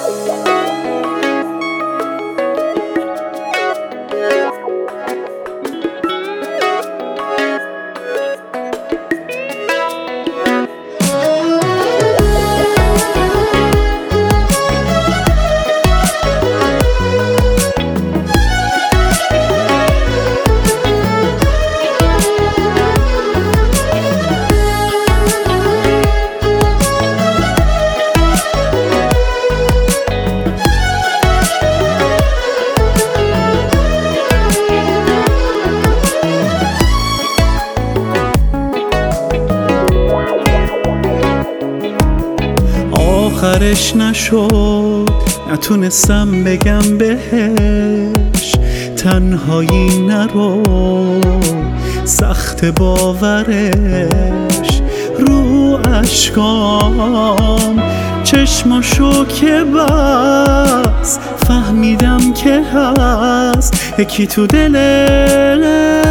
آخرش نشد، نتونستم بگم بهش تنهایی نرو، سخت باورش رو اشکام چشماشو که بس فهمیدم که هست یکی تو دلش.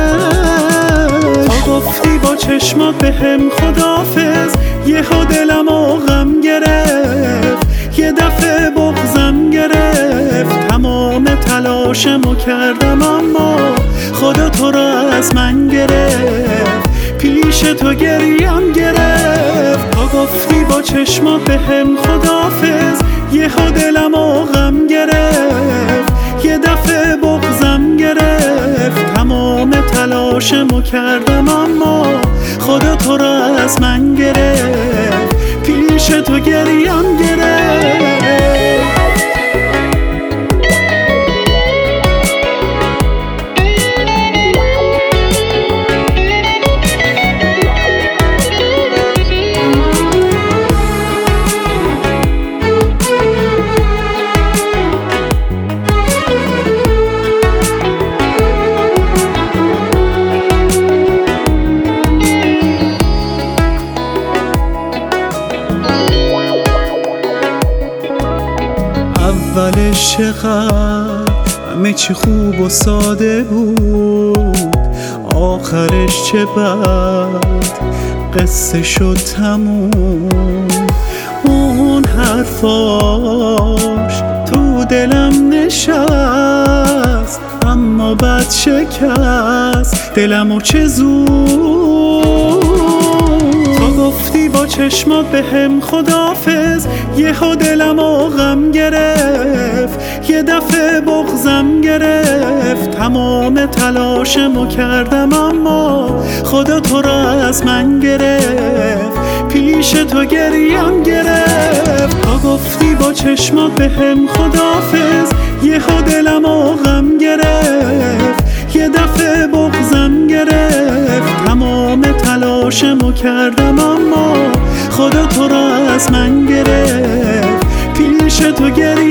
تا گفتی با چشمات بهم خداحافظ، یهو دلم غم گرفت، یه دفعه بغضم گرفت، تمام تلاشمو کردم اما خدا تو را از من گرفت، پیش تو گریم گرفت. تا گفتی با چشمات بهم خداحافظ، یهو دلم غم گرفت، یه دفعه بغضم گرفت، تمام تلاشمو کردم اما خدا تو را از من گرفت، پیش تو گریم گرفت. اولش چقدر همه چی خوب و ساده بود، آخرش چه بد قصه شد تموم. اون حرفاش تو دلم نشست، اما بد شکست دلمو چه زود. تا گفتی با چشمات بهم خداحافظ، یهو دلم غم گرفت، یه دفعه بغضم گرفت، تمام تلاشمو کردم اما خدا تو را از من گرفت، پیش تو گریم گرفت. تا گفتی با چشمات بهم خداحافظ، یهو دلم غم گرفت، یه دفعه بغضم گرفت، تمام تلاشمو کردم اما خدا تو را از من گرفت، پیش تو گریم